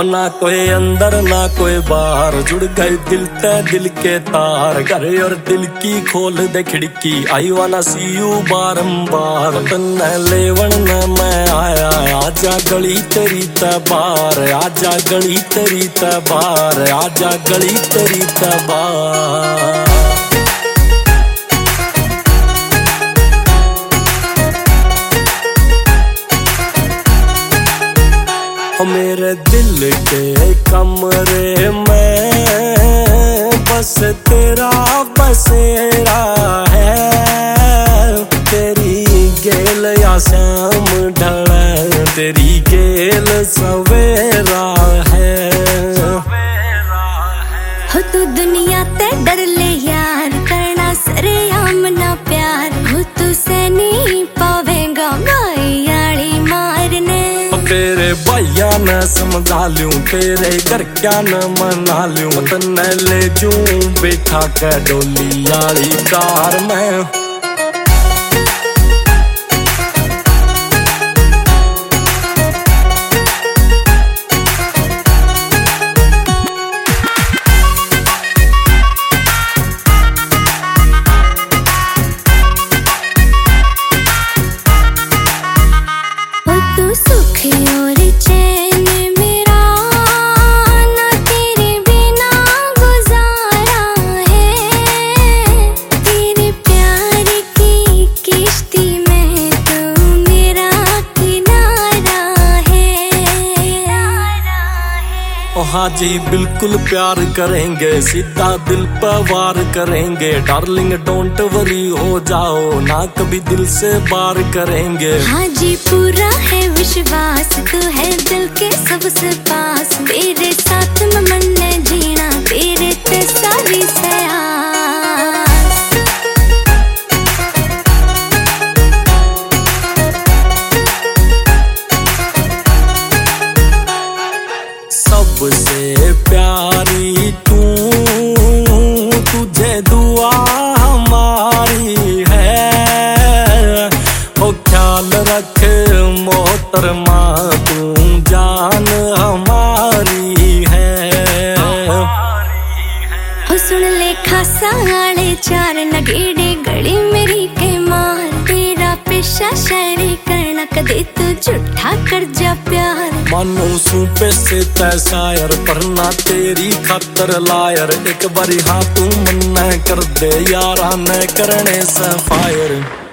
ना कोई अंदर ना कोई बाहर, जुड़ गए दिल ते दिल के तार। घर और दिल की खोल दे खिड़की, आई वाना सी यू बारंबार। तन्ने लेवन न मैं आया, आजा गली तेरी तबार, आजा गली तेरी तबार, आजा गली तेरी तबार। मेरे दिल के कमरे में बस तेरा बसेरा है। तेरी गेल या शाम ढले, तेरी गेल सवेरा है। हो तू दुनिया ते डर ले यार, करना सरेआम ना प्यार। हो तू से नहीं पावेगा भाई यारी मारने। तेरे भैया न समझा लूं, तेरे घर क्या न मना लूं। तन्ने ले जूं बैठा के डोली आली कार में। हाँ जी बिल्कुल प्यार करेंगे, सीधा दिल पर वार करेंगे। डार्लिंग डोंट वरी हो जाओ ना, कभी दिल से बार करेंगे। हाँ जी पूरा है विश्वास, तू है दिल के सबसे पास। मेरे साथ में मन ने जीना, तेरे ते सारी सबसे प्यारी तू, तुझे दुआ हमारी है। ओ ख्याल रख मोहतरमा, तू जान हमारी है। हो सुन ले खासा आले चार, नगेड़े गली मेरी के मार। तेरा पेशा शायरी करना, कदे तू झूठा कर जा प्यार। मानू सूपे से तय शायर, पर ना तेरी खातर लायर। एक बारी हाँ तू मन कर दे यारा, न करने से फायर।